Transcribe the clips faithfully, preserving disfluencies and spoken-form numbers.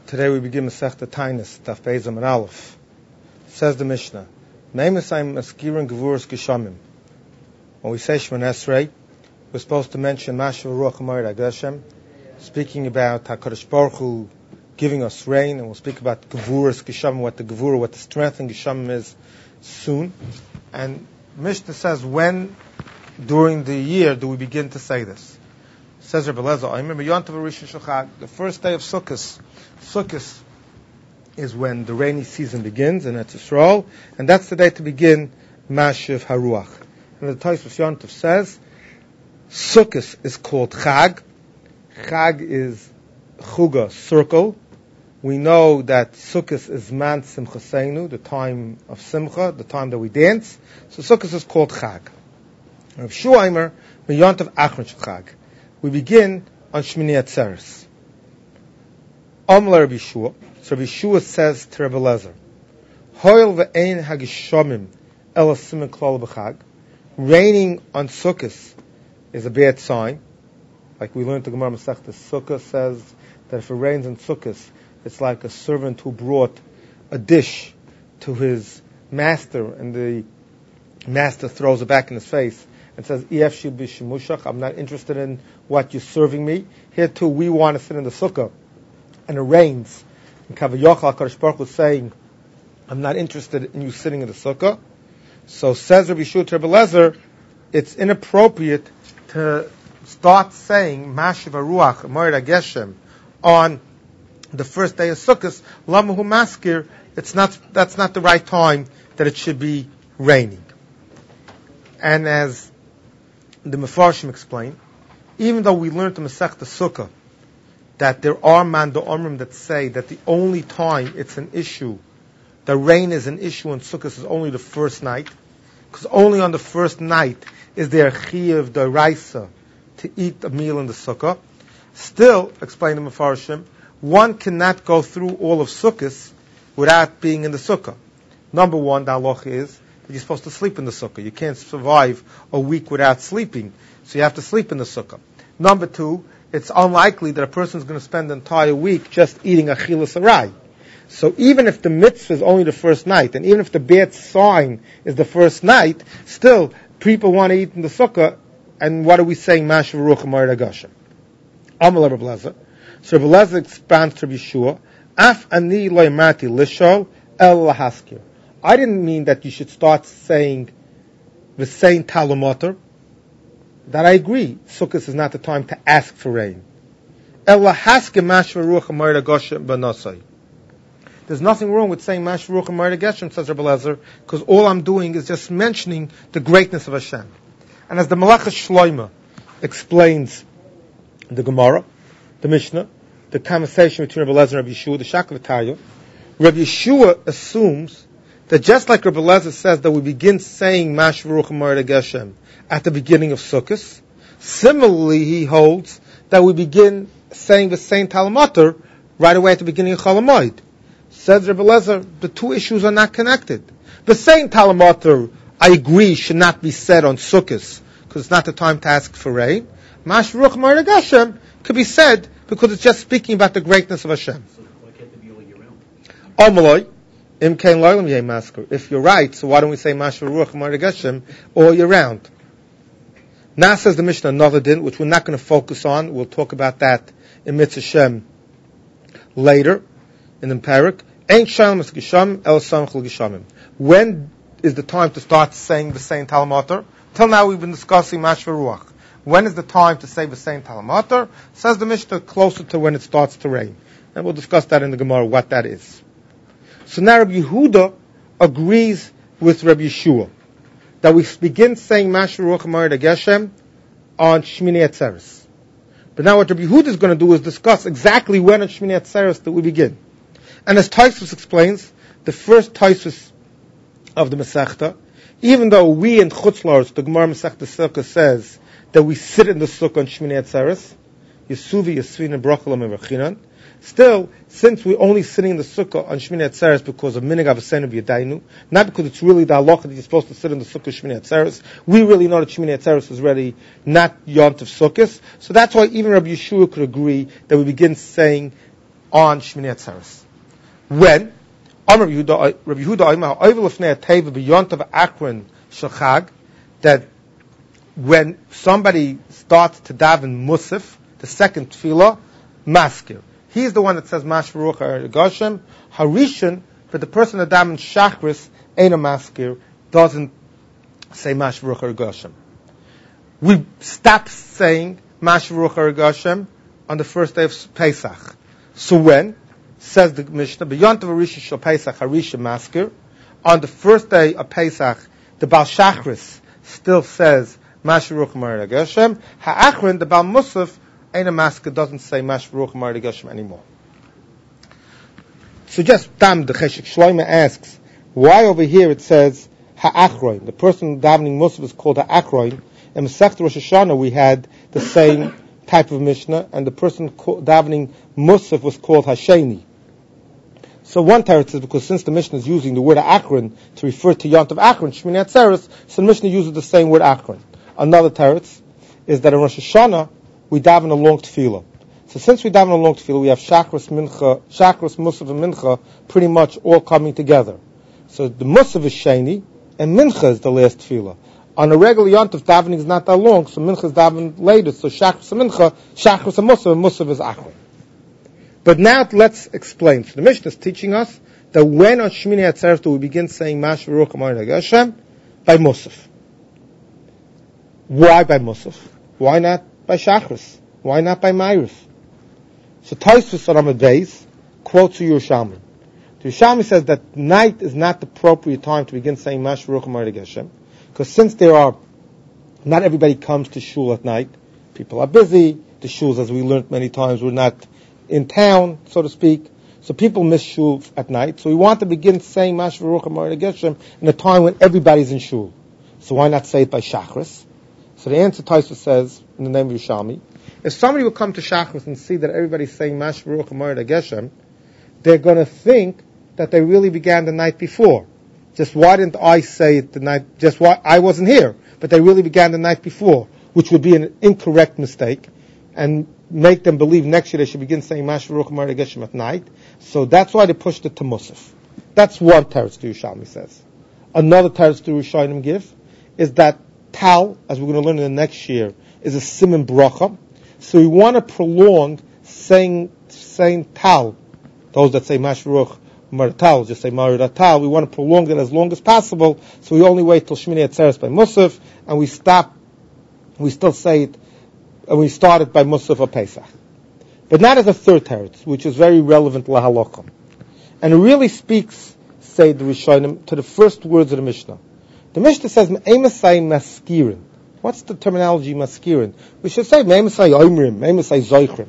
Today we begin Masechta Tainis, Daf Beis Amud Aleph. Says the Mishnah, Meimasayim Maskirin Gevurus Geshamim. When we say Shemon Esrei, we're supposed to mention Mashav Ruach HaMoed HaGeshem, speaking about HaKadosh Baruch Hu giving us rain, and we'll speak about Gevurus Geshamim, what the Gevurah, what the strength in Geshamim is soon. And Mishnah says, when during the year do we begin to say this? Says Rebbe Lezer, I remember Yontav Rishon Shel Chag, the first day of Sukkot. Sukkot is when the rainy season begins in Eretz Yisrael, and that's the day to begin Mashiv Haruach. And the Tosfos Yontav says, Sukkot is called Chag. Chag is Chuga, circle. We know that Sukkot is Man Simchaseinu, the time of Simcha, the time that we dance. So Sukkot is called Chag. Rav Shua Aimer, Yontav Achron Shel Chag. We begin on Shmini Atzeres. Amar Rabbi Shua. So Rabbi Shua says to Rebbe Lezer, Hoil ve'ein hagishamim ela simen klal b'chag. Raining on Sukkot is a bad sign. Like we learned the Gemara Masechta Sukkah says that if it rains on Sukkot, it's like a servant who brought a dish to his master, and the master throws it back in his face and says, Efshi b'shemushach, I'm not interested in what you're serving me. Here too, we want to sit in the sukkah, and it rains. And Kavayochal HaKadosh Baruch Hu is saying, I'm not interested in you sitting in the sukkah. So says Rabbi Shua to Rebbe Lezer, it's inappropriate to start saying Mashiv Haruach Moed HaGeshem on the first day of Sukkot. Lamahu Maskir, it's not, that's not the right time that it should be raining. And as the Mefarshim explain, even though we learned the Masechta Sukkah that there are man da'omrim that say that the only time it's an issue, the rain is an issue in Sukkot is only the first night, because only on the first night is there chiyuv d'oraisa to eat a meal in the Sukkah. Still, explain the Mefarshim, one cannot go through all of Sukkot without being in the Sukkah. Number one, the halacha is you're supposed to sleep in the sukkah. You can't survive a week without sleeping, so you have to sleep in the sukkah. Number two, it's unlikely that a person is going to spend the entire week just eating achilas arai. So even if the mitzvah is only the first night, and even if the bad sign is the first night, still, people want to eat in the sukkah, and what are we saying? Mashav Ruach HaMoed HaGeshem. Amal Rebbe Lezer. So Rebbe Lezer expands to Yeshua, Af ani lo yamati lishol el lahaskir. I didn't mean that you should start saying the same talamoter. That I agree. Sukkot is not the time to ask for rain. There's nothing wrong with saying Mashiv Haruach HaMoed HaGeshem, says Rebbe Lezer, because all I'm doing is just mentioning the greatness of Hashem. And as the Malachas Shloima explains the Gemara, the Mishnah, the conversation between Rebbe Lezer and Rabbi Yeshua, the Shakla V'Tarya, Rabbi Yeshua assumes that just like Rebbe Lezer says that we begin saying Mashiv Haruach HaMoed HaGeshem at the beginning of Sukkot, similarly he holds that we begin saying the same Talmuter right away at the beginning of Chol HaMoed. Says Rebbe Lezer, the two issues are not connected. The same Talmuter, I agree, should not be said on Sukkot because it's not the time to ask for rain. Mashiv Haruach HaMoed HaGeshem could be said because it's just speaking about the greatness of Hashem. So why can't it be all year round? Omaloi. If you're right, so why don't we say Mashiv Haruach HaMoed HaGeshem all year round? Now says the Mishnah another din, which we're not going to focus on. We'll talk about that in Mitzvah Shem later in the Parak. Ein shalom es geshamim el samchul geshamim. When is the time to start saying the same Talmuter? Till now we've been discussing Mashiv Haruach. When is the time to say the same Talmuter? Says the Mishnah closer to when it starts to rain. And we'll discuss that in the Gemara, what that is. So now Rabbi Yehuda agrees with Rabbi Yeshua that we begin saying Mashiv Haruach HaMoed HaGeshem on Shmini Atzeres. But now what Rabbi Yehuda is going to do is discuss exactly when on Shmini Atzeres that we begin. And as Tosfos explains, the first Tosfos of the Masechta, even though we in Chutz La'aretz, the Gemara Masechta Sukkah says that we sit in the Sukkah on Shmini Atzeres, Yesuvi Yesvin Brochalam Evachinan. Still, since we're only sitting in the sukkah on Shmini Atzeres because of Minig Avosenu B'Yadainu, not because it's really the halacha that you're supposed to sit in the sukkah Shmini Atzeres, we really know that Shmini Atzeres is really not Yontif Sukkos. So that's why even Rabbi Yeshua could agree that we begin saying on Shmini Atzeres. When Amar Yehuda, Rabbi Yehuda Omer, Ovel Lefnei Teva B'Yontav Akron Shel Chag, that when somebody starts to daven Musaf, the second tefillah, maskir. He's the one that says Mash V'ruach HaGoshem. Harishon, for the person that davens Shachris, ain't a maskir, doesn't say Mash V'ruach HaGoshem. We stop saying Mash V'ruach HaGoshem on the first day of Pesach. So when, says the Mishnah, B'Yontav Harishon Shel Pesach Harishon Maskir, on the first day of Pesach, the Baal Shachris still says Mash V'ruach HaGoshem. Ha'achron, the Baal Musaf, ain't a maskir, doesn't say Mash V'ruach HaGoshem anymore. So just Tam, the Cheshik Shloime asks, why over here it says Ha'achron? The person davening Musaf is called Ha'achron. In Masechet Rosh Hashanah we had the same type of Mishnah, and the person davening Musaf was called Hasheni. So one teretz is because since the Mishnah is using the word Akron to refer to Yontav Akron, Shmini Atzeres, so the Mishnah uses the same word Akron. Another teretz is that in Rosh Hashanah we daven a long tefillah. So since we daven a long tefillah, we have Shachris, Mincha, Shachris, Musaf, and Mincha pretty much all coming together. So the Musaf is Sheni, and Mincha is the last tefillah. On a regular Yontav, davening is not that long, so Mincha is davened later. So Shachris and Mincha, Shachris and Musaf, and Musaf is Akron. But now let's explain. So the Mishnah is teaching us that when on Shmini Atzeres do we begin saying Mash V'ruach HaGoshem? By Musaf. Why by Musaf? Why not by Shachris? Why not by Ma'ariv? So Tosfos on Amud Beis quotes the Yerushalmi. The Yerushalmi says that night is not the appropriate time to begin saying Mash V'ruach HaGoshem, because since there are, not everybody comes to shul at night. People are busy. The shuls, as we learned many times, were not in town, so to speak. So people miss shul at night. So we want to begin saying Mash V'ruach HaGoshem in a time when everybody's in shul. So why not say it by Shachris? So the answer Tosfos says, in the name of Yerushalmi, if somebody will come to Shachris and see that everybody's saying Mash V'ruach HaGoshem, they're going to think that they really began the night before. Just why didn't I say it the night, just why, I wasn't here, but they really began the night before, which would be an incorrect mistake, and make them believe next year they should begin saying Mash V'ruach HaGoshem at night. So that's why they pushed it to Musaf. That's one teretz the Yerushalmi says. Another teretz the Rishonim give is that Tal, as we're going to learn in the next year, is a siman bracha. So we want to prolong saying saying Tal. Those that say Mash V'ruach HaGoshem just say Marid Tal. We want to prolong it as long as possible. So we only wait till Shmini Atzeres by Musaf, and we stop. We still say it. And we started by Musaf or Pesach. But not as a third teretz, which is very relevant to Lahalocha. And it really speaks, say the Rishonim, to the first words of the Mishnah. The Mishnah says, Me'emasai maskirin. What's the terminology maskirin? We should say, Me'emasai oimrim, Me'emasai zoichrim.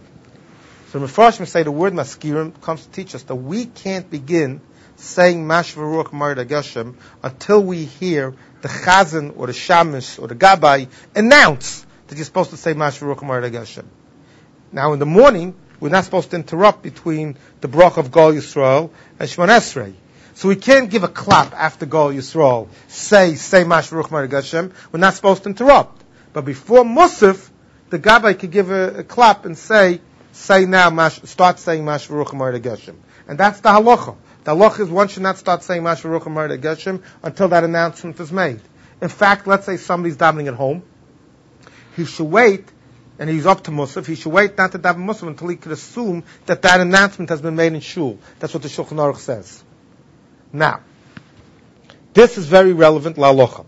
So the Mefarshim say the word maskirin comes to teach us that we can't begin saying Mash V'ruach HaGoshem until we hear the Chazan or the Shamish or the Gabbai announce that you're supposed to say Mash V'ruach HaGoshem. Now in the morning, we're not supposed to interrupt between the brach of Gol Yisrael and Shemon Esrei. So we can't give a clap after Gol Yisrael, say, say Mash V'ruach HaGoshem. We're not supposed to interrupt. But before Musaf, the Gabbai could give a, a clap and say, say now, Mash, start saying Mash V'ruach HaGoshem. And that's the halacha. The halacha is one should not start saying Mash V'ruach HaGoshem until that announcement is made. In fact, let's say somebody's davening at home. He should wait, and he's up to Musaf, he should wait not to daven Musaf until he could assume that that announcement has been made in shul. That's what the Shulchan Aruch says. Now, this is very relevant la'alocha,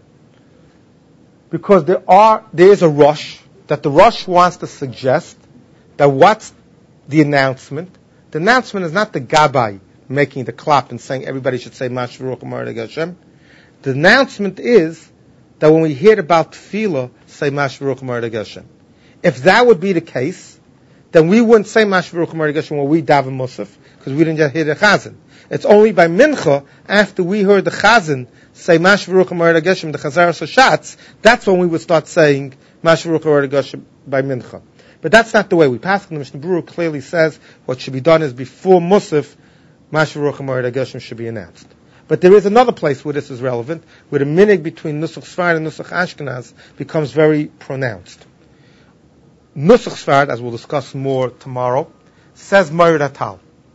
because there are there is a rush that the rush wants to suggest that what's the announcement? The announcement is not the Gabbai making the clap and saying everybody should say Mash V'ruach HaGoshem. The announcement is that when we hear about tefillah, say Mash V'ruach HaGoshem. If that would be the case, then we wouldn't say Mash V'ruach HaGoshem when we daven Musaf, because we didn't just hear the Chazan. It's only by Mincha, after we heard the Chazan say Mash V'ruach HaGoshem, the Chazaras Hashatz, that's when we would start saying Mash V'ruach HaGoshem by Mincha. But that's not the way we pass. The Mishnah Berurah clearly says what should be done is before Musaf, Mash V'ruach HaGoshem should be announced. But there is another place where this is relevant, where the minig between Nusach Sfard and Nusach Ashkenaz becomes very pronounced. Nusach Sfard, as we'll discuss more tomorrow, says Ma'ariv Atal.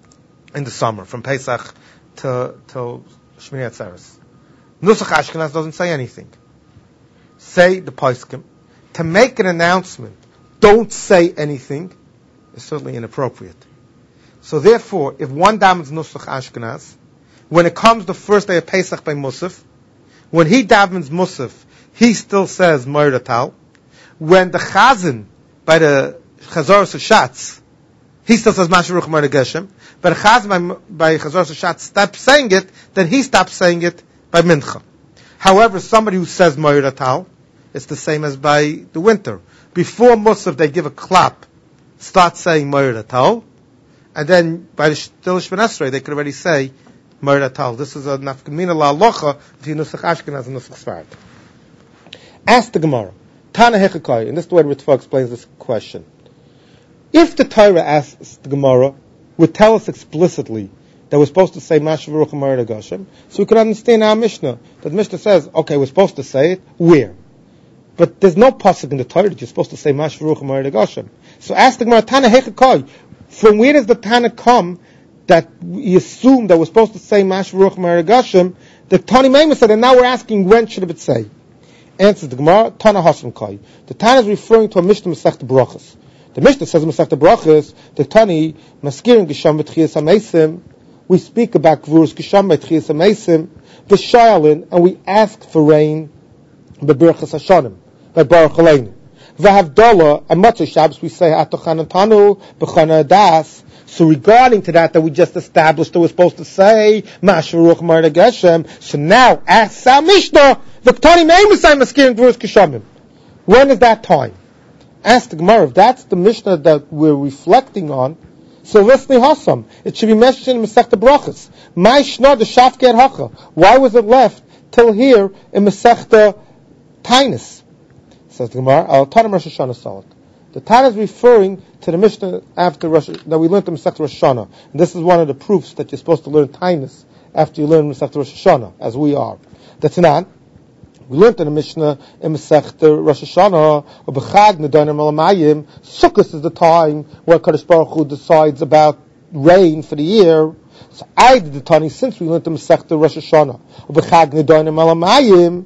in the summer, from Pesach to till Shmini Atzeres. Nusach Ashkenaz doesn't say anything. Say the Poskim. To make an announcement, don't say anything, is certainly inappropriate. So therefore, if one davens Nusach Ashkenaz, when it comes the first day of Pesach by Musaf, when he davens Musaf, he still says Moira Tal. When the Chazan, by the Chazoros of Shatz, he still says Mashiach Ruch Moira Geshem, but the Chazan by, by Chazoros of Shatz stops saying it, then he stops saying it by Mincha. However, somebody who says Moira Tal, it's the same as by the winter. Before Musaf, they give a clap, start saying Moira Tal, and then by the Shtil Shemon Esrei, they could already say Moira Tal. This is a nafkamina la alocha between Nusach Ashkenaz and Nusach Sfarad. Ask the Gemara, Tana Hechakai, and this is the way Ritva explains this question. If the Torah asks the Gemara, would tell us explicitly that we're supposed to say Mashiach Baruch Moira Gashem, so we could understand our Mishnah. That Mishnah says, okay, we're supposed to say it, where? But there's no pasuk in the Torah that you're supposed to say Mashiach Baruch Moira Gashem. So ask the Gemara, Tana Hechakai, from where does the Tana come that we assume that we're supposed to say Mashiach Baruch Moira Gashem? The Tani Maimon said, and now we're asking when should it say? Answers the Gemara, Tana Hashem Kai. The Tana is referring to a Mishnah Masechta Brachos. The Mishnah says in Masechta Brachos, the Tani Maskirin Gesham B'Tchias HaMeisim. We speak about Gvurus Gesham B'Tchias HaMeisim, B'Shayalin, and we ask for rain, B'Berachas Hashanim, by Baruch Aleinu. V'Havdalah, and Matzah Shabbos, we say Atochan Antanu, B'Chana Adas. So regarding to that, that we just established that we're supposed to say Mashiach Baruch Moira Gashem. So now, ask our Mishnah, V'Ktani Me'emusay Maskirin Gvurus Geshamim. When is that time? Ask the Gemara, if that's the Mishnah that we're reflecting on, so Lisni Hasam, it should be mentioned in Masechta Brachos. My Shna the Shafket Hacha. Why was it left till here in Masechta Tainus? Says the Gemara, Al Tanam Rosh Hashanah Salat. The Tana is referring to the Mishnah after Rosh, that we learned in Masechta Rosh Hashanah. And this is one of the proofs that you're supposed to learn Tainus after you learn Masechta Rosh Hashanah, as we are. The Tanan, we learned in the Mishnah in Masechta Rosh Hashanah, or B'chag Nedanim Alamayim, Sukkot is the time where Kadosh Baruch Hu decides about rain for the year. So I did the Tani, since we learned in Masechta Rosh Hashanah, or B'chag Nedanim Alamayim,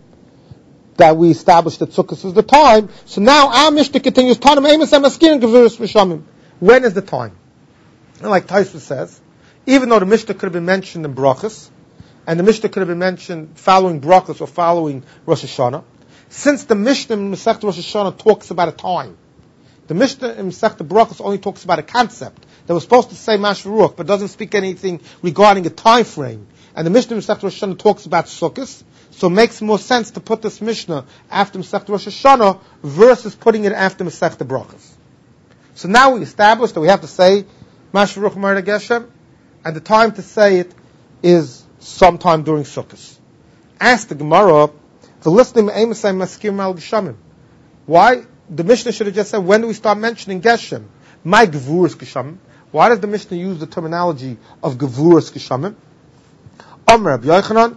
that we established that Sukkot is the time. So now our Mishnah continues, Tanam Amos and Maskirin Gevurus Mishamim. When is the time? And like Taisva says, even though the Mishnah could have been mentioned in Brachos, and the Mishnah could have been mentioned following Brachos or following Rosh Hashanah, since the Mishnah in Masechta Rosh Hashanah talks about a time, the Mishnah in Masechta Brachos only talks about a concept that we're supposed to say Mashiach Baruch, but doesn't speak anything regarding a time frame. And the Mishnah in Masechta Rosh Hashanah talks about Sukkot, so it makes more sense to put this Mishnah after Masechta Rosh Hashanah versus putting it after Masechta Brachos. So now we established that we have to say Mashiach Baruch Moira Geshem, and the time to say it is sometime during Sukkot. Ask the Gemara, the listening Me'emusay Maskir Mal Geshamim. Why? The Mishnah should have just said, when do we start mentioning Geshem? My Gevurus Geshamim. Why does the Mishnah use the terminology of Gevurus Geshamim? Amr Rabbi Yochanan,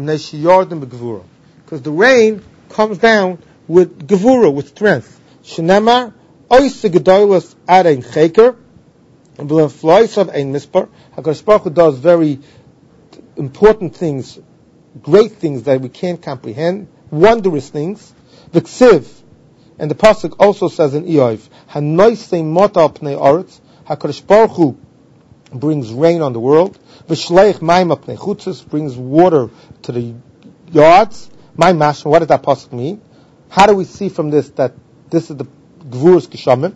because the rain comes down with Gevura, with strength. Shenemar, Oise Gedolos Arein Cheker, and B'len Floisav Ein Mispar. HaKadosh Baruch Hu does very important things, great things that we can't comprehend, wondrous things. V'ksiv, and the pasuk also says in Eov, Hanoisei Mota Pnei Aretz, HaKadosh Baruch Hu brings rain on the world. V'shleich Maim Pnei Chutzos, brings water to the yards. My mashma, what does that pasuk mean? How do we see from this that this is the Gvurus Geshamim?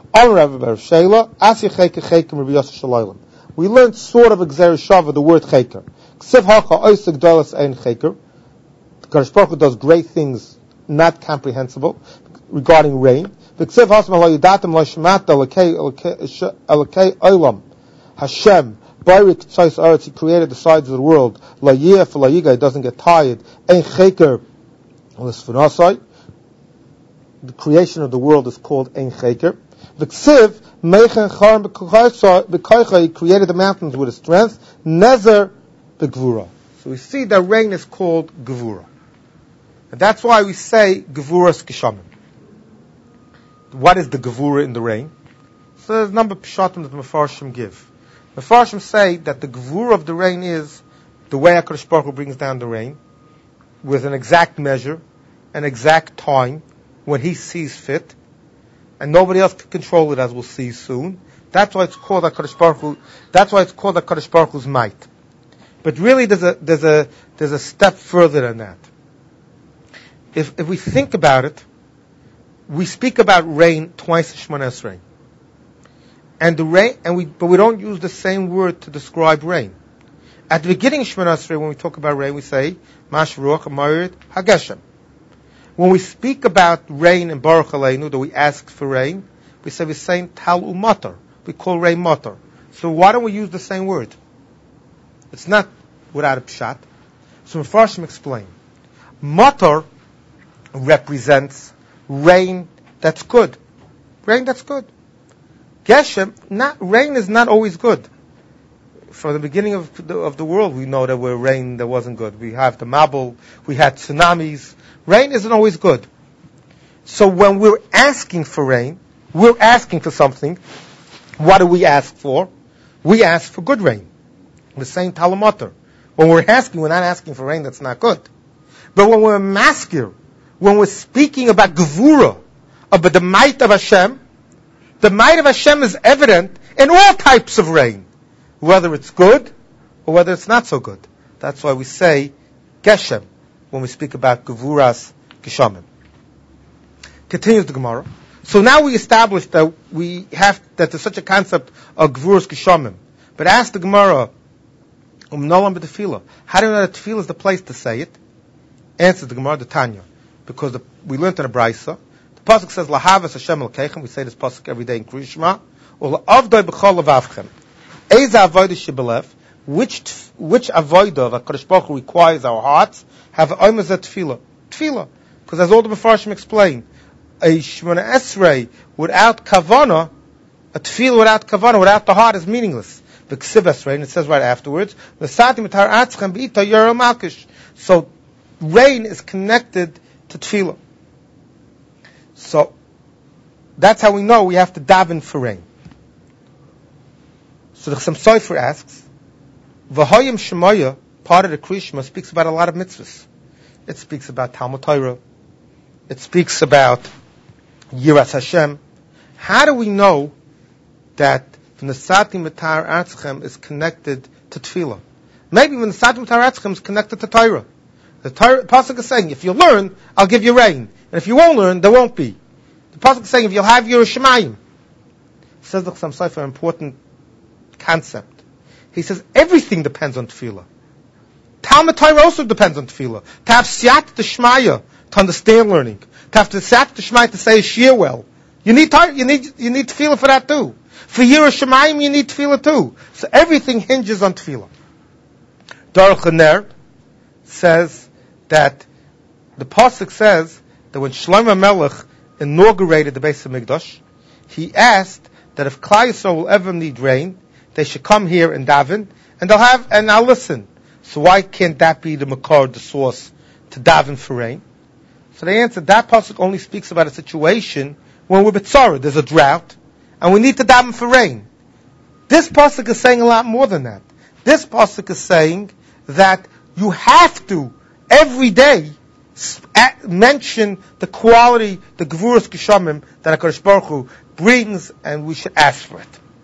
We learned sort of Gzer Shava, the word Cheker. Ksiv Hacha Oisig Dolas Ein Cheker. Kadosh Baruch Hu does great things not comprehensible regarding rain. V'ksiv Hasam Lo Yidatem Lo Shemata Elokei Olam Hashem Barik Tzais Aretz, He created the sides of the world. La Yef La Yiga, He doesn't get tired. Ein Cheker L'Sfanasai. The creation of the world is called Ein Cheker. V'ksiv Meichen Charim B'Koicha, He created the mountains with His strength. Nezer B'Gvura. So we see that rain is called Gevura. And that's why we say Gevuras Geshamim. What is the Gevura in the rain? So there's a number of Pshatim that the Mefarshim give. The Farshim say that the gvur of the rain is the way HaKadosh Baruch Hu brings down the rain, with an exact measure, an exact time, when He sees fit, and nobody else can control it, as we'll see soon. That's why it's called HaKadosh Baruch Hu. That's why it's called HaKadosh Baruch Hu's might. But really, there's a there's a there's a step further than that. If if we think about it, we speak about rain twice in Shemona Esrei, and the rain, and we but we don't use the same word to describe rain. At the beginning of Shemona Esrei, when we talk about rain, we say Mash Ruach Amarid Hageshem. When we speak about rain in Baruch Aleinu, that we ask for rain, we say we're saying Tal Umatar. We call rain Matar. So why don't we use the same word? It's not without a pshat. So Mefarshim explain. Matar represents rain that's good. Rain that's good. Geshem, not, rain is not always good. From the beginning of the, of the world, we know there were rain that wasn't good. We have the Mabul, we had tsunamis. Rain isn't always good. So when we're asking for rain, we're asking for something. What do we ask for? We ask for good rain. The same Talamater. When we're asking, we're not asking for rain that's not good. But when we're maskir, when we're speaking about Gevura, about the might of Hashem, the might of Hashem is evident in all types of rain, whether it's good or whether it's not so good. That's why we say Geshem when we speak about Gevuras Geshamim. Continues the Gemara. So now we established that we have that there's such a concept of Gevuras Geshamim. But ask the Gemara, Um nolam b'tefillah. How do you know that tefillah is the place to say it? Answers the Gemara, the Tanya, because the, we learned in a brayso. The pasuk says lahavas Hashem l'keichem. We say this pasuk every day in Kriya Shema. Or la'avdoi b'chol levavchem. Eza avodah shebelev. Which which avodah of HaKadosh Baruch Hu requires our hearts have oimaz tefillah. Tefillah, because as all the Mefarshim explain, a Shemona Esrei without kavana, a tefillah without kavana, without the heart, is meaningless. The Ksiv Esrei, and it says right afterwards, so rain is connected to tefillah. So that's how we know we have to daven for rain. So the Chassam Sofer asks, V'hoyim Shemoya, part of the Kriya Shema, speaks about a lot of mitzvahs. It speaks about Talmud Torah. It speaks about Yiras Hashem. How do we know that the Nesatim B'tar Atzchem is connected to Tefillah? Maybe when the Nesatim B'tar Atzchem is connected to Torah. The Torah, pasuk is saying, if you learn, I'll give you rain. And if you won't learn, there won't be. The pasuk is saying, if you'll have your Shemayim. Says the Chassam Sofer, an important concept. He says, everything depends on Tefillah. Talmud Torah also depends on Tefillah. To have Siyat D'Shmaya, to understand learning. To have Siyat D'Shmaya to say a Shir well. You need, you need, you need Tefillah for that too. For Yiras Shemayim, you need Tefillah too. So everything hinges on Tefillah. Dar Chaner says that, the pasuk says that when Shlomo Melech inaugurated the Beis HaMikdash, he asked that if Klal Yisrael will ever need rain, they should come here and daven, and they'll have, and I'll listen. So why can't that be the makar, the source, to daven for rain? So they answered, that pasuk only speaks about a situation when we're b'tzara, there's a drought, and we need to daven for rain. This pasuk is saying a lot more than that. This pasuk is saying that you have to, every day, mention the quality, the Gevuras Geshamim, that HaKadosh Baruch Hu brings, and we should ask for it.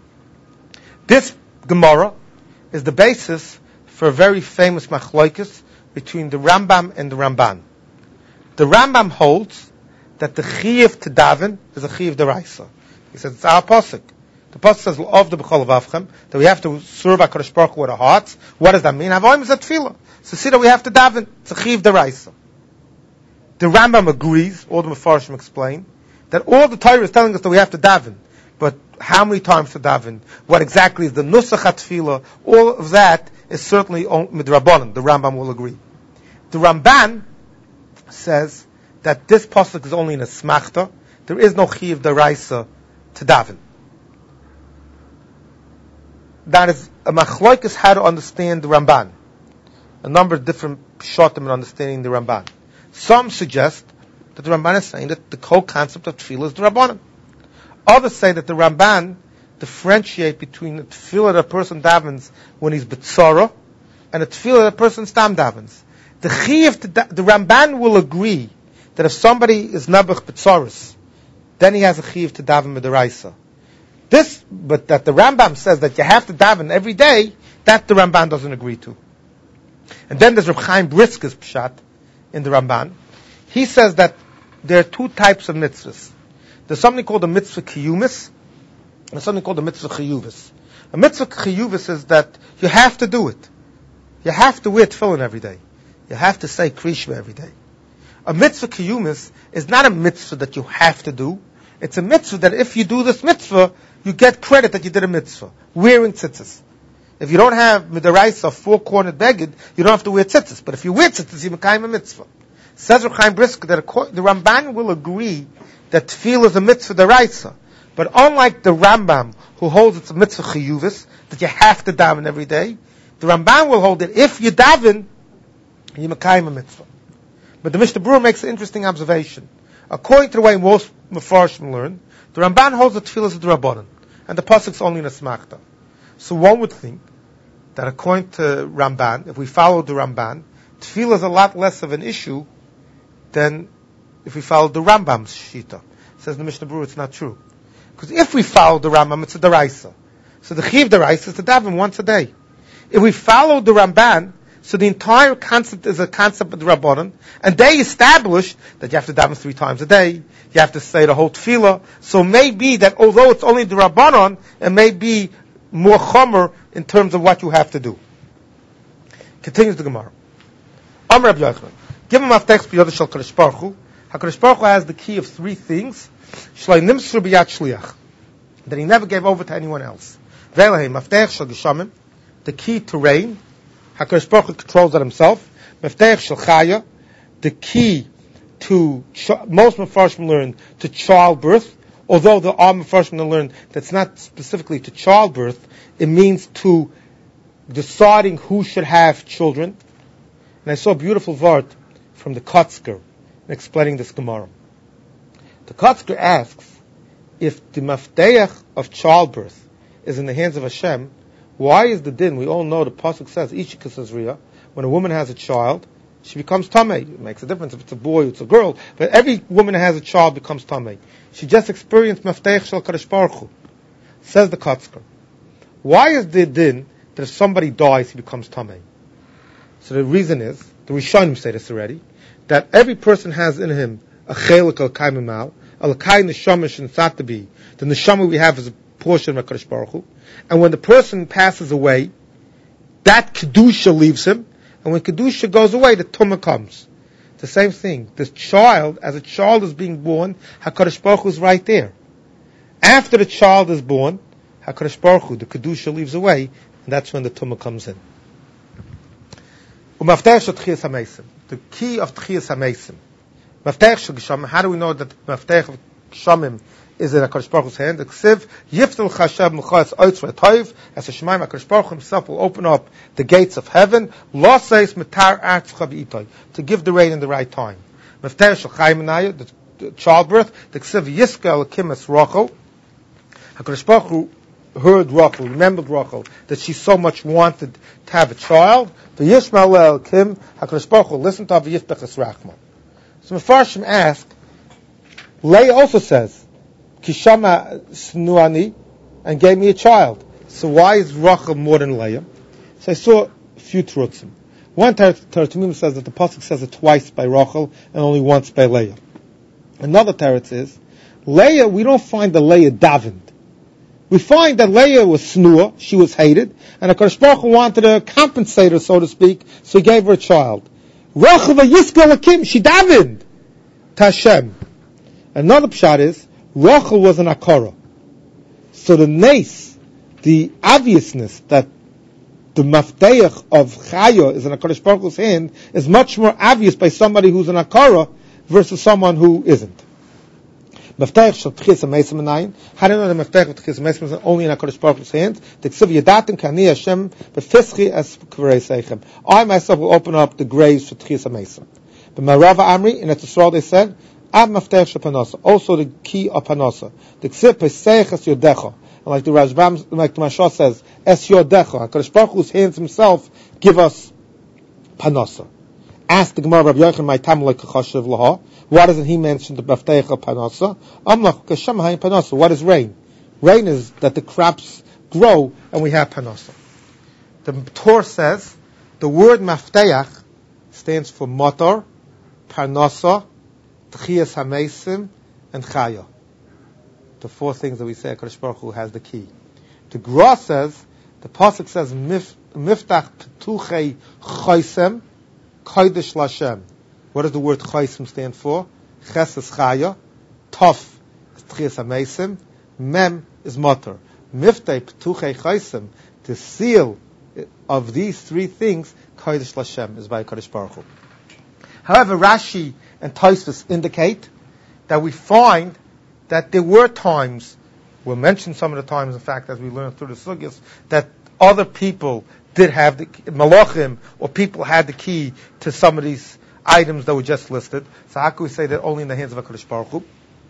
This Gemara is the basis for a very famous machlokes between the Rambam and the Ramban. The Rambam holds that the chiyuv to daven is a chiyuv deraisa. He says it's our pasuk. The pasuk says of the b'chol avchem, that we have to serve HaKadosh Baruch Hu with our hearts. What does that mean? Avoim is a tefillah. So see that we have to daven. It's a chiyuv deraisa. The Rambam agrees. All the Mefarshim explain that all the Torah is telling us that we have to daven. But how many times to daven? What exactly is the nusach tefillah? All of that is certainly midrabanan. The Rambam will agree. The Ramban says that this pasuk is only in a smachta. There is no chiyuv deraisa to daven. That is a machlokes how to understand the Ramban. A number of different pshatim in understanding the Ramban. Some suggest that the Ramban is saying that the whole concept of tefillah is the Rabbanan. Others say that the Ramban differentiate between the tefillah that a person davens when he's betzara and a tefillah that a person stam davens. The chiyuv, the Ramban will agree that if somebody is nabach betzaris, then he has a chiyuv to daven midaraisa. This, but that the Rambam says that you have to daven every day, that the Ramban doesn't agree to. And then there's Reb Chaim Brisker's pshat in the Ramban. He says that there are two types of mitzvahs. There's something called a mitzvah kiyumis, and there's something called a mitzvah chiyuvis. A mitzvah chiyuvis is that you have to do it. You have to wear tefillin every day. You have to say krishma every day. A mitzvah kiyumis is not a mitzvah that you have to do. It's a mitzvah that if you do this mitzvah, you get credit that you did a mitzvah. Wearing tzitzis. If you don't have midaraisa, four-cornered beged, you don't have to wear tzitzis. But if you wear tzitzis, you become a mitzvah. Says Reb Chaim Brisker that the Ramban will agree that tefillah is a mitzvah deraisa. But unlike the Rambam, who holds it's a mitzvah chiyuvis, that you have to daven every day, the Ramban will hold that if you daven, you mekayim a mitzvah. But the Mishnah Berurah makes an interesting observation. According to the way most Mefarshim learn, the Ramban holds that tefillah is a d'rabbanan, and the pasuk's only in a smachta. So one would think that according to Ramban, if we follow the Ramban, tefillah is a lot less of an issue than if we follow the Rambam's shita. Says the Mishnah Berurah, it's not true. Because if we follow the Rambam, it's a deraisa. So the chiv deraisa is to daven once a day. If we follow the Ramban, so the entire concept is a concept of the Rabbanan, and they established that you have to daven three times a day, you have to say the whole tefillah. So maybe that although it's only the Rabbanan, it may be more chomer in terms of what you have to do. Continues the Gemara. Amar Rabbi Yochanan, give him aftech b'yod shel Kadosh Baruch Hu. HaKadosh Baruch Hu has the key of three things. Shloi nimsur b'yad shliach, that he never gave over to anyone else. Ve'elahem aftech shel geshamim, the key to rain. HaKadosh Baruch Hu controls that himself. Meftech shel chaya, the key to, most Mefarshim learn, to childbirth. Although the are Mefarshim learn that's not specifically to childbirth, it means to deciding who should have children. And I saw a beautiful vart from the Kotzker explaining this Gemara. The Kotzker asks, if the mafteach of childbirth is in the hands of Hashem, why is the din? We all know the pasuk says, Ishika Sazriya, when a woman has a child, she becomes tamei. It makes a difference if it's a boy or it's a girl, but every woman that has a child becomes tamei. She just experienced mafteich shel Kadosh Baruch Hu. Says the Kotzker. Why is the din that if somebody dies, he becomes tamei? So the reason is, the Rishonim say this already, that every person has in him a chelik al kai mimal, al kai neshama shensatta be. The neshama we have is a portion of HaKadosh Baruch Hu. And when the person passes away, that kedusha leaves him, and when kedusha goes away, the tumah comes. The same thing. This child, as a child is being born, HaKadosh Baruch Hu is right there. After the child is born, HaKadosh Baruch Hu, the kedusha leaves away, and that's when the tumah comes in. Umaftech shel tchiyas hamesim, the key of tchiyas hamesim. Maftech shel geshamim. How do we know that the maftech of geshamim is in HaKadosh Baruch Hu's hand? The ksiv yiftul chashav mechas oitzvei toiv. As a shemaim, HaKadosh Baruch Hu himself will open up the gates of heaven. Lo seis mitar atzcha v'itoi, to give the rain in the right time. Maftech shel chayim anaya, the childbirth. The ksiv yiskel kimas Rachel. HaKadosh Baruch Hu heard Rachel, remembered Rachel, that she so much wanted to have a child. V'yishmal el kim, HaKadosh Baruch Hu listened to her v'yifbechas rachma. So Mefarshim ask, Leah also says, Kishama snuani, and gave me a child. So why is Rachel more than Leah? So I saw a few trutzim. One Teretz says that the pasuk says it twice by Rachel and only once by Leah. Another Teretz is, Leah, we don't find the Leah davened. We find that Leah was snua, she was hated, and HaKadosh Baruch Hu wanted to compensate her, so to speak, so he gave her a child. Rachel v'yiskel hakim, she davened to Hashem. Another pshat is, Rachel was an akara. So the nace, the obviousness that the mafteach of chaya is in HaKadosh Baruch Hu's hand is much more obvious by somebody who's an akara versus someone who isn't. Mafteach shel tchiyas hamesim anayin. How do you know the mafteach of tchiyas hamesim is only in HaKadosh Baruch Hu's hands? The ksiv yadatim kani Hashem b'fischi es k'varei seichem. I myself will open up the graves for tchiyas hamesim. But Marava Amri in Etzisrael they said, Ab mafteach shel panasa, also the key of panasa. The ksiv peseich es yodecha, like the Rashbam, like the Mashal says, Es Yodecha, HaKadosh Baruch Hu's hands himself give us Panasa. Ask the Gemara Rabbi Yochanan, my tam like Chashav Laha. Why doesn't he mention the Baftecha Panasa? Amlach Kashem Hayim Panasa. What is rain? Rain is that the crops grow and we have Panasa. The Torah says the word Mafteach stands for Motor, Parnasa, Tchias HaMeisim, and Chaya. The four things that we say HaKadosh Baruch Hu has the key. The Gra says, the Pasuk says, Miftach Petuchei Choisem, Kodesh Lashem. What does the word Choisem stand for? Ches is Chaya, Tov is Tchias HaMeisim, Mem is Motor. Miftach Petuchei Choisem, the seal of these three things, Kodesh Lashem, is by HaKadosh Baruch Hu. However, Rashi and Tosfos indicate that we find that there were times, we'll mention some of the times, in fact, as we learned through the Sugyas, that other people did have the, Malachim, or people had the key to some of these items that were just listed. So how can we say that only in the hands of HaKadosh Baruch Hu?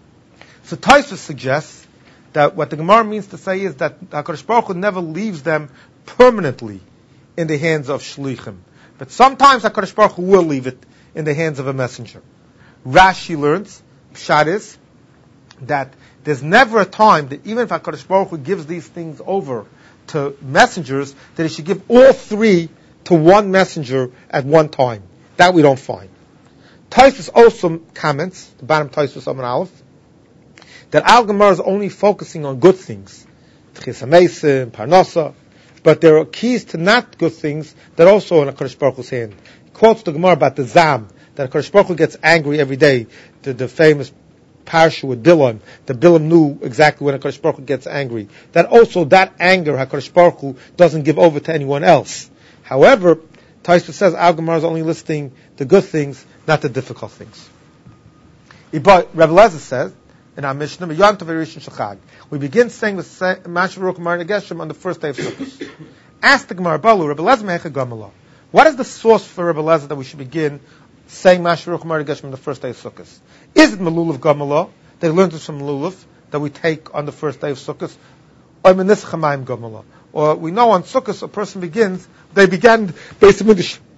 So Tosfos suggests that what the Gemara means to say is that HaKadosh Baruch Hu never leaves them permanently in the hands of Shlichim. But sometimes HaKadosh Baruch Hu will leave it in the hands of a messenger. Rashi learns, Pshat is, that there's never a time that even if HaKadosh Baruch Hu gives these things over to messengers, that he should give all three to one messenger at one time. That we don't find. Tosfos also comments, the bottom Tosfos Amar Aleph, that Al Gemara is only focusing on good things, Tchias HaMeisim, Parnasa, but there are keys to not good things that are also in HaKadosh Baruch Hu's hand. He quotes the Gemara about the Zam, that HaKadosh Baruch Hu gets angry every day, the, the famous Parsha with Bilam, the Bilam knew exactly when HaKadosh Baruch Hu gets angry. That also, that anger, HaKadosh Baruch Hu doesn't give over to anyone else. However, Tosfos says Al Gemara is only listing the good things, not the difficult things. Rebbe Lezer says, in our Mishnah, we begin saying the Mashal Ruach Mar Geshem on the first day of Sukkot. Ask the Gemara, Balu, Rebbe Lezer Mecha Gamala. What is the source for Rebbe Lezer that we should begin saying Mashal Ruach Mar Geshem on the first day of Sukkot? Is it Malulav Gamala? They learned it from Malulav that we take on the first day of Sukkot, or Menisach Hamayim Gamala. Or we know on Sukkot a person begins, they began basically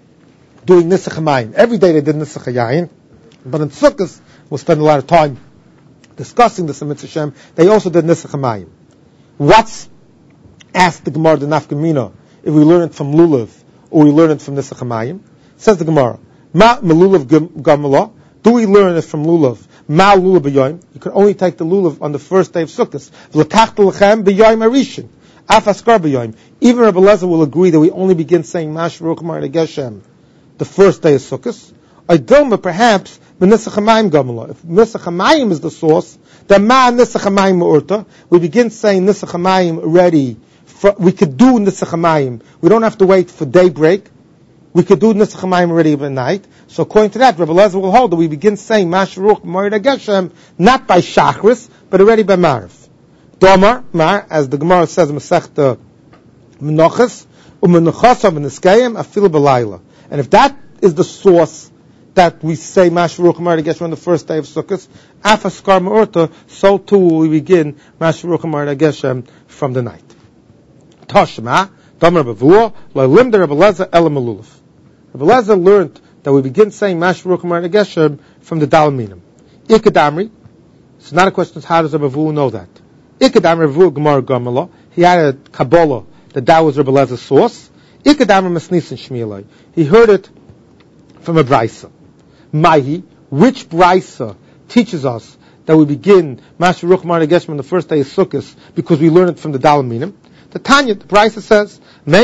doing Nisach Hamayim. Every day they did Nisach Hayayin, but in Sukkot we'll spend a lot of time discussing this in Mitzvah Shem. They also did Nisach Hamayim. What's asked the Gemara the Nafkamina if we learn it from Lulav or we learn it from Nisach Hamayim? Says the Gemara, Ma Malulav Gamala. Do we learn it from Lulav? Ma Lulav b'yoyim. You can only take the Lulav on the first day of Sukkot. V'latachta lechem b'yoyim arishin. Af askar b'yoyim. Even Rebbe Lezer will agree that we only begin saying Mashal Ruach Mar Geshem the first day of Sukkot. Idoma perhaps b'nisach hamayim gamala. If nisach hamayim is the source, then ma nisach hamayim me'urta. We begin saying nisach hamayim already. For, we could do nisach hamayim. We don't have to wait for daybreak. We could do Nisach Hamayim already at night. So according to that, Rebbe Lezer will hold that we begin saying Mashal Ruach Mar Geshem not by Shachris, but already by Mariv. Domar, Mar, as the Gemara says in Masechta Menachos, U'menuchasav v'niskayim afilu b'layla. And if that is the source that we say Mashal Ruach Mar Geshem on the first day of Sukkot, Af Askar Me'urta, so too will we begin Mashal Ruach Mar Geshem from the night. Tashma, Domar Bavua, La'lim de Rebbe Lezer Ela Malulav. Rebbe Lezer learned that we begin saying Mashal Ruach Mar Geshem from the Dalaminim. Ikadamri. It's not a question of how does Rebbe Lezer know that. Ikadamri Rebbe Gemara Gamala. He had a Kabbalah that that was Rebbe Lezer's source. Ikadamri Masnisin Shmielai. He heard it from a Brisa. Mahi, which Brisa teaches us that we begin Mashal Ruach Mar Geshem on the first day of Sukkot because we learn it from the Dalaminim? The Tanya, the Brisa says,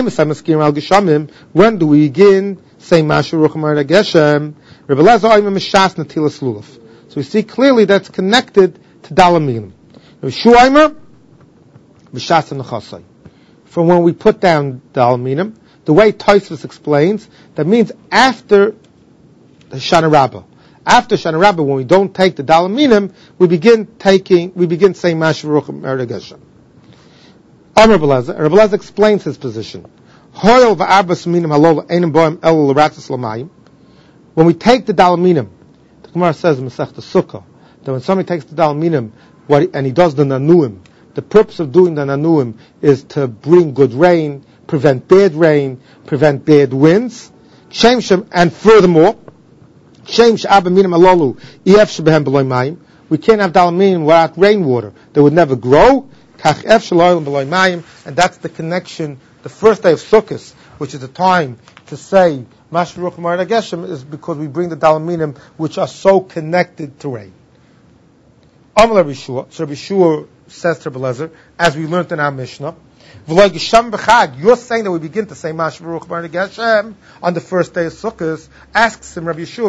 when do we begin saying Mashal Ruach Mar Geshem? Rebbe Lezer Oimim Mishas Natilas Lulav. So we see clearly that's connected to Dalaminim. Shuaimer Mishas Nechasai. From when we put down Dalaminim, the way Tosfos explains, that means after the Shana Rabbah. After Shana Rabbah, when we don't take the Dalaminim, we begin taking, we begin saying Mashal Ruach Mar Geshem. Amar Rebbe Lezer, Rebbe Lezer explains his position. When we take the Dalaminim, the Gemara says in Masechta Sukkah, that when somebody takes the Dalaminim, what, and he does the Nanuim, The purpose of doing the nanuim is to bring good rain, prevent bad rain, prevent bad winds. And furthermore, we can't have dalaminim without rainwater. They would never grow. And that's the connection. The first day of Sukkot, which is the time to say Mashva Ruach Marad Geshem, is because we bring the dalaminim which are so connected to rain. Amal Rabbi Shua, so Rabbi Shua says to Rabbi Lezer, as we learned in our Mishnah, you're saying that we begin to say Mashva Ruach Marad Geshem on the first day of Sukkot. Asks him Rabbi Yeshua,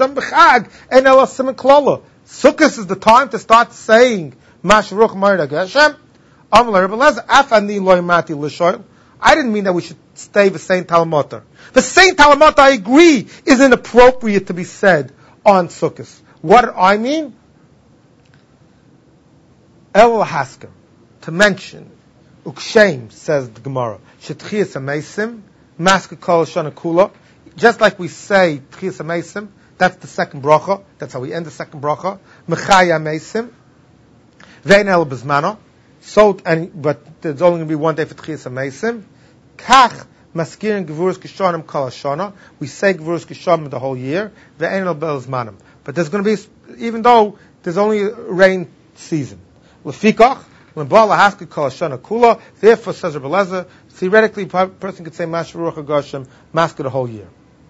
Sukkot is the time to start saying Mashva Ruach Marad Geshem. Amal Rabbi Lezer, Afani loy mati l'shoyl. I didn't mean that we should stay the Saint Talamota. The Saint Talamota, I agree, is inappropriate to be said on Sukkot. What do I mean? El Hasker, to mention, Ukshem, says the Gemara, Shetchias Amesim, Maska Kol Shana Kula, just like we say Tchias Amesim, that's the second bracha, that's how we end the second bracha, Mechaya Amesim, Vein El Bezmano, so, and, but there's only going to be one day for Tchias Amesim, Kach, Maskirin Gevurus Kishonim Kol Hashana, we say Gevurus Kishonim the whole year, Vein El Bezmanim. But there's going to be, even though there's only rain season. Lefikach, when Bala Haskell Kol Hashana Kula, therefore says Rabbi Lezer, theoretically a person could say Mashva Ruach Geshem, masker the whole year.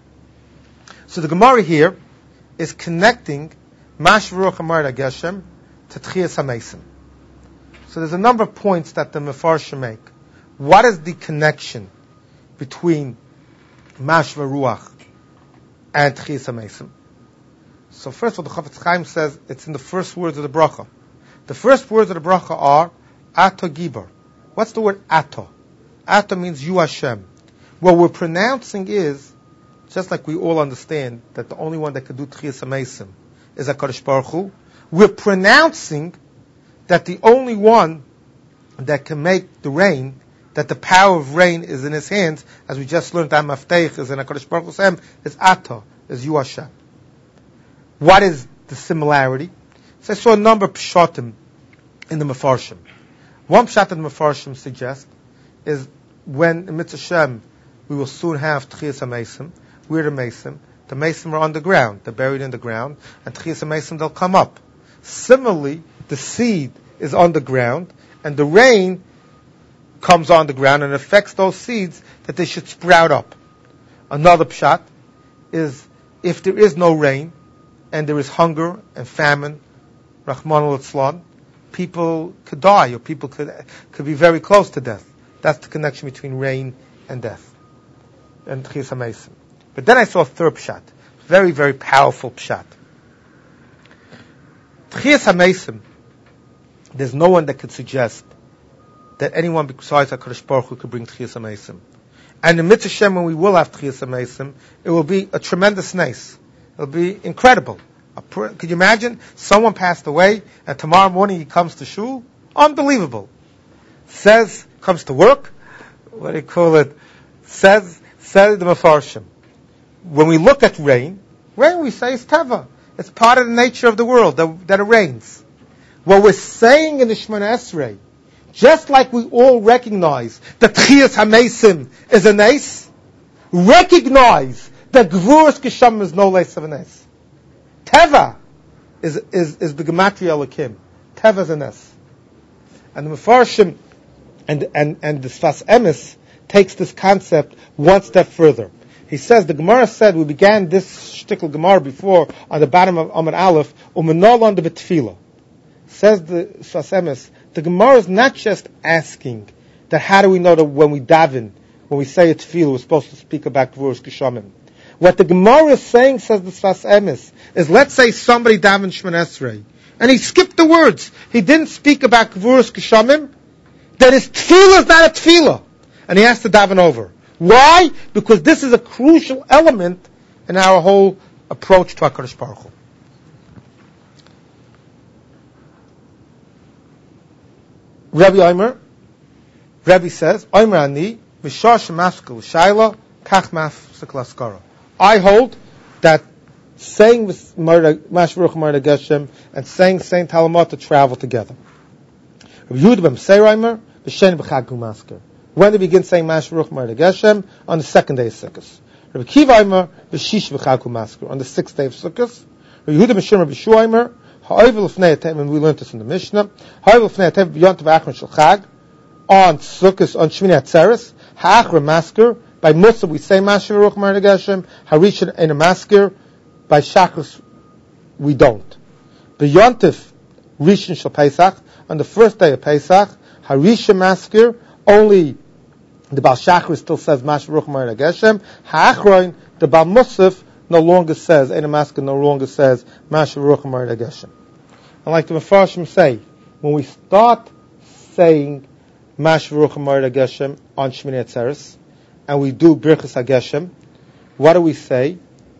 So the Gemara here is connecting Mashva Ruach Geshem to Tchias HaMeisim. So there's a number of points that the Mefarshim make. What is the connection between Mashva Ruach and Tchias HaMeisim? So first of all, the Chafetz Chaim says it's in the first words of the bracha. The first words of the bracha are Ato Gibar. What's the word Ato? Ato means you Hashem. What we're pronouncing is, just like we all understand that the only one that can do Tchias HaMeisim is HaKadosh Baruch Hu, we're pronouncing that the only one that can make the rain, that the power of rain is in his hands, as we just learned that Mafteich is in HaKadosh Baruch Hu's hand, is Ato, is you Hashem. What is the similarity? So I saw a number of pshatim in the Mefarshim. One pshat in the Mefarshim suggests is when in Mitzvah Shem we will soon have Tchias HaMeisim. We're the Meisim. The Meisim are on the ground. They're buried in the ground. And Tchias HaMeisim, they'll come up. Similarly, the seed is on the ground and the rain comes on the ground and affects those seeds that they should sprout up. Another pshat is if there is no rain and there is hunger and famine, Rahman al-Islam, people could die, or people could could be very close to death. That's the connection between rain and death, and Tchias HaMeisim. But then I saw a third pshat, very, very powerful pshat. Tchias HaMeisim, there's no one that could suggest that anyone besides HaKadosh Baruch Hu could bring Tchias HaMeisim. And in Mitzvah Shem, when we will have Tchias HaMeisim, it will be a tremendous nace. It will be incredible. Could you imagine? Someone passed away, and tomorrow morning he comes to shul? Unbelievable. Says, comes to work, what do you call it? Says, says the Mefarshim. When we look at rain, rain we say is teva. It's part of the nature of the world, that, that it rains. What we're saying in the Shemona Esrei, just like we all recognize that Tchias HaMeisim is a nace, recognize that Gvuras Geshem is no less of a nace. Teva is is is the Gematria Elokim. Teva is a nes. And the Mefarshim and and and the Sfas Emes takes this concept one step further. He says the Gemara said we began this shtickle Gemara before on the bottom of Amud Aleph umenol on the betfila. Says the Sfas Emes, the Gemara is not just asking that how do we know that when we daven, when we say a tefillah, we're supposed to speak about Gvuras Geshamim. What the Gemara is saying, says the Sfas Emes, is let's say somebody davened Shemona Esrei, and he skipped the words. He didn't speak about Gvuras Geshamim, then his tefillah is not a tefillah, and he has to daven over. Why? Because this is a crucial element in our whole approach to HaKadosh Baruch Hu. Rabbi Omer, Rabbi says, Omer ani, Mishar shemaskul shayla, kach mafsek laskara. I hold that saying Mashva Ruach Geshem and saying Saint Talamata travel together. Rabbi Yehuda ben Meseiraimer, b'sheni b'chag u'masker. When they begin saying Mashal Ruach Mar Geshem? On the second day of Sukkot. Rabbi Kiva Aimer, b'shish b'chag u'masker. On the sixth day of Sukkot. Rabbi Yehuda ben Shimon b'shu Aimer, ha'ovel l'fnei atev, and we learned this in the Mishnah, ha'ovel l'fnei atev b'yontav achron shel chag, on Sukkot, on Shmini Atzeres, ha'achra masker, by Musaf we say Mashal Ruach Mar Geshem, ha'rishon ein a masker, by Shachris we don't. B'yontav Rishon shel Pesach, on the first day of Pesach, Harisha masker, only the Baal Shachar still says Mashal Ruach Mar Geshem. Ha'achroin, the Baal Musaf no longer says, Ein masker no longer says Mashal Ruach Mar Geshem. And like the Mefarshim say, when we start saying Mashal Ruach Mar Geshem on Shmini Atzeres, and we do Birchas HaGeshem, what do we say?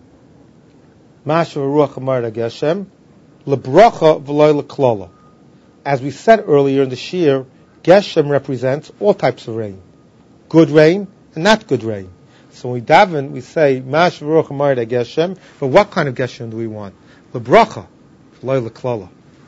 Mashal Ruach Mar Geshem, Lebracha v'loy leklala. As we said earlier in the Shir, Geshem represents all types of rain. Good rain and not good rain. So when we daven, we say, Mashal Ruach Mar Geshem, but what kind of Geshem do we want? Lebracha, v'loy leklala.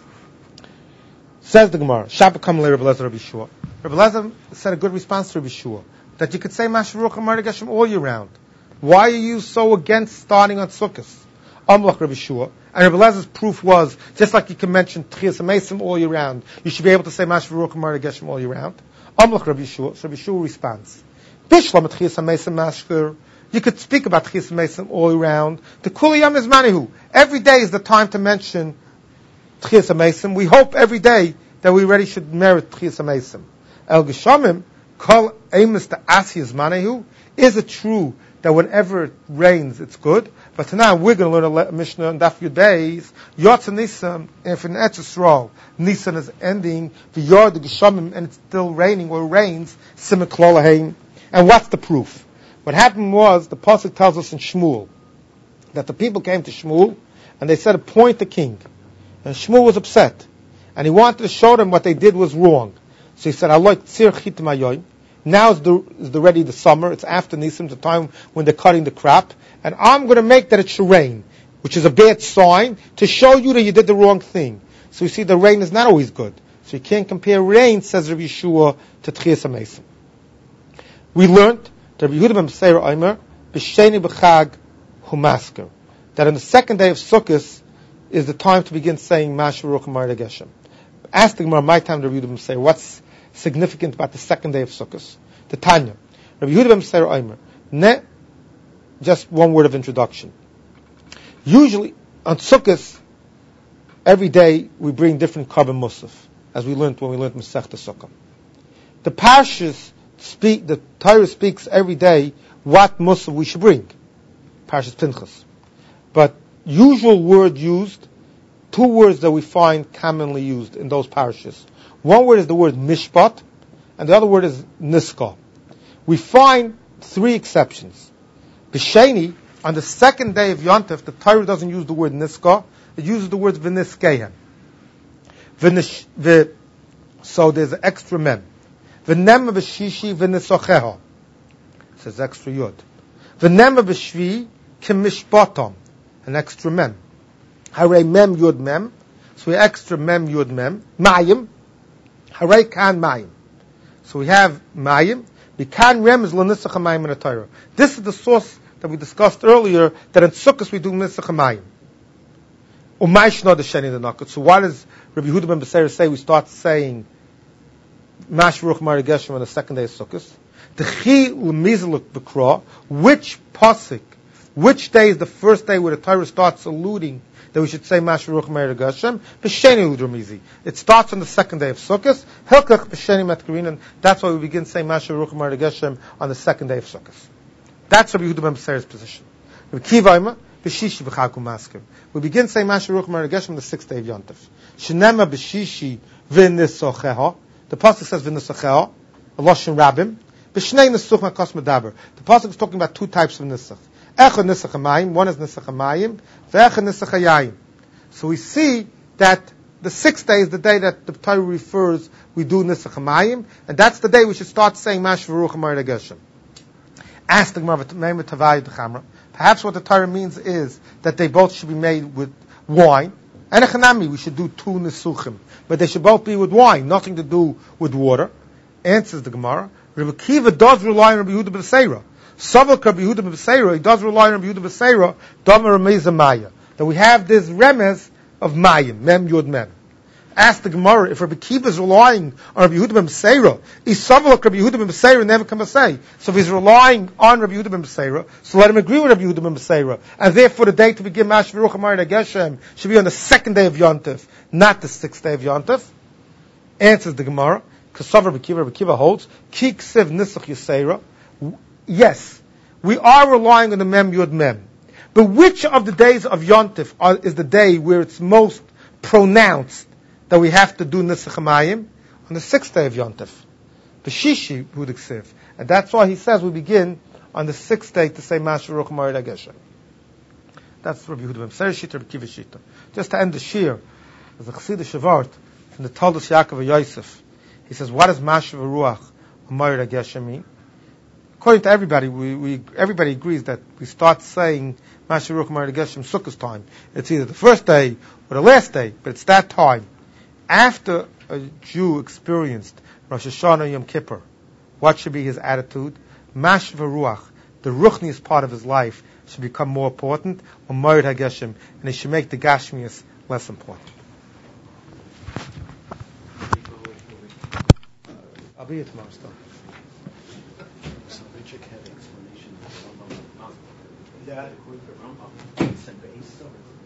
Says the Gemara, Shabbat Kamalei Rabbi Lezer Rabbi Shua. Rabbi Lezer said a good response to Rabbi Shua, that you could say Mashal Ruach Mar Geshem all year round. Why are you so against starting on Sukkot? Amlach Rabbi Shua. And Rabbi Lezer's proof was, just like you can mention Tchias HaMeisim all year round, you should be able to say Mashal Ruach Mar Geshem all year round. Amlach Rabbi Shua. So Rabbi Shua responds, Bishlam Tchias HaMeisim Mashker. You could speak about Tchias HaMeisim all year round. The Kuli Yom is Manihu. Every day is the time to mention Tchias HaMeisim. We hope every day that we really should merit Tchias HaMeisim. El Geshamim, Kol Eimus the Asiyas Manihu. Is it true that whenever it rains, it's good? But tonight we're going to learn a Mishnah on Daf Yud Beis. Yotze Nisan, if in Eretz Yisrael, Nisan is ending, the Yord Geshamim, and it's still raining or it rains, Simek Klolaheim. And what's the proof? What happened was, the Pasuk tells us in Shmuel, that the people came to Shmuel, and they said, appoint the king. And Shmuel was upset. And he wanted to show them what they did was wrong. So he said, I like Tzir Chitim Hayoim. Now is the, is the ready the summer. It's after Nisan, the time when they're cutting the crop. And I'm going to make that it should rain, which is a bad sign, to show you that you did the wrong thing. So you see, the rain is not always good. So you can't compare rain, says Rabbi Yeshua, to Tchias HaMeisim. We learned that Rabbi Yehuda ben Meseiraimer, B'sheni b'chag humasker, that on the second day of Sukkot is the time to begin saying Mashal Ruach Mar Geshem. Ask the Gemara, my time to Rabbi Yehuda ben Meseir, what's significant about the second day of Sukkot? The Tanya. Rabbi Yehuda ben Meseiraimer, ne, just one word of introduction. Usually, on Sukkot, every day we bring different Karban Musaf, as we learned when we learned Masechta Sukkah. The Parshas speak, the Torah speaks every day what Musaf we should bring. Parshas Pinchas. But usual word used, two words that we find commonly used in those parshas. One word is the word mishpat, and the other word is niska. We find three exceptions. B'sheni, on the second day of Yontif, the Torah doesn't use the word niska, it uses the word v'niskehem. V'nish, v, so there's an extra mem. V'nem b'shishi v'nisocheha. It says extra yud. V'nem b'shvi k'mishpatam. An extra mem. Hare mem yud mem. So we extra mem yud mem. Mayim. Hare kan mayim. So we have mayim. Bikan rem is l'nisach mayim in the Torah. This is the source that we discussed earlier, that in Sukkot we do nisach mayim. Umayshna the sheni the nakat. So why does Rabbi Yehuda ben Beseir say we start saying Mashal Ruach Mar Geshem on the second day of Sukkot? The chi l'mizluk b'kra. Which pasuk, which day is the first day where the Torah starts alluding that we should say Mashal Ruach Mar Geshem? B'sheni u'dramizi. It starts on the second day of Sukkot. Hilkach b'sheni matkarin. That's why we begin saying Mashal Ruach Mar Geshem on the second day of Sukkot. That's Rabbi Yehuda ben Beseir's position. Rabbi Kiva b'shishi b'chag u'masker. We begin saying Mashal Ruach Mar Geshem on the sixth day of Yontif. Shenema b'shishi v'nisocheha. The pasuk says v'nisocheha, a lashon rabim. B'shnei nisuch makos medaber. The pasuk is talking about two types of nisach. Echad nisach hamayim. One is nisach hamayim. Ve'echad nisach hayayim. So we see that the sixth day is the day that the Torah refers we do nisach hamayim, and that's the day we should start saying Mashal Ruach Mar Geshem. Ask the Gemara, perhaps what the Torah means is that they both should be made with wine, And a chanami, we should do two nesuchim. But they should both be with wine, nothing to do with water. Answers the Gemara. Rabbi Kiva does rely on Rabbi Yehuda B'Seira. Savak Rabbi Yehuda B'Seira, he does rely on Rabbi Yehuda B'Seira, Damer Rameza Maya. That we have this remez of Mayim, Mem Yud Mem. Ask the Gemara, if Rabbi Kiva is relying on Rabbi Yehuda B'Seira, is Savak Rabbi Yehuda B'Seira never come to say. So if he's relying on Rabbi Yehuda B'Seira, so let him agree with Rabbi Yehuda B'Seira. And therefore the day to begin Mash V'ruch HaMarid HaGeshem should be on the second day of Yontif, not the sixth day of Yontif. Answers the Gemara. Kasav Rabbi Kiva, Rabbi Kiva holds, Ki Ksiv Nisach Yisera. Yes, we are relying on the Mem Yud Mem. But which of the days of Yontif are, is the day where it's most pronounced that we have to do Nisach HaMayim? On the sixth day of Yontif. B'Shishi Hud Ksiv. And that's why he says we begin on the sixth day to say Mash V'ruch HaMarid HaGeshem. That's Rabbi Yehuda B'Seira Shita, Rabbi Kiva Shita. Just to end the shir, there's a Chassidish Shavart from the Toldos Yaakov Yosef. He says, what does Mash V'ruach HaMarid HaGeshem mean? According to everybody, we, we everybody agrees that we start saying Mash V'ruach HaMarid HaGeshem Sukkot time. It's either the first day or the last day, but it's that time. After a Jew experienced Rosh Hashanah Yom Kippur, what should be his attitude? Mash V'ruach, the ruchniest part of his life, should become more important, or Marid HaGeshem, and he should make the Gashmias less important. I'll be here tomorrow still. So Richard had an explanation of the Rambam. Yeah. According to the Rambam, it's a base.